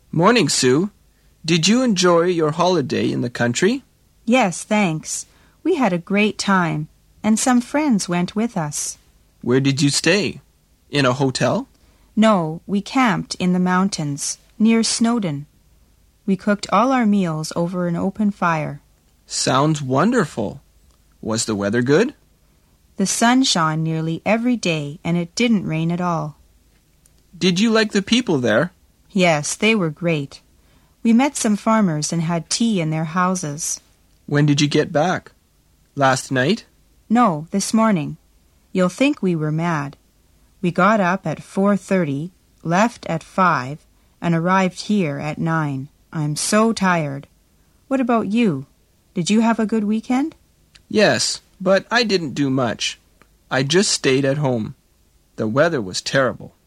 Morning, Sue. Did you enjoy your holiday in the country? Yes, thanks. We had a great time, and some friends went with us. Where did you stay? In a hotel? No, we camped in the mountains, near Snowdon. We cooked all our meals over an open fire. Sounds wonderful. Was the weather good? The sun shone nearly every day, and it didn't rain at all. Did you like the people there? Yes, they were great. We met some farmers and had tea in their houses. When did you get back? Last night? No, this morning. You'll think we were mad. We got up at 4:30, left at 5, and arrived here at 9. I'm so tired. What about you? Did you have a good weekend? Yes, but I didn't do much. I just stayed at home. The weather was terrible.